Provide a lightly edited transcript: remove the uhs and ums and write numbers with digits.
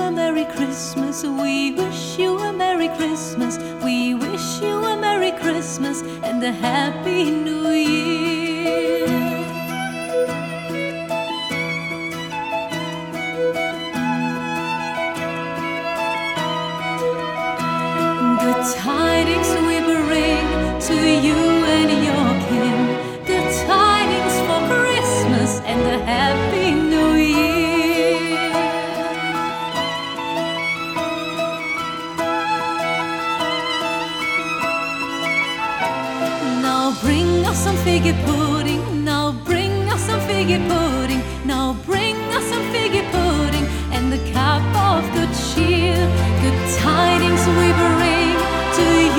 a Merry Christmas. We wish you a Merry Christmas. We wish you a Merry Christmas and a Happy New Year. Good tidings we bring to you and your kin. Good tidings for Christmas and a Happy New Year. Now bring us some figgy pudding. Now bring us some figgy pudding. Now bring us some figgy pudding and a cup of good cheer. Good tidings we bring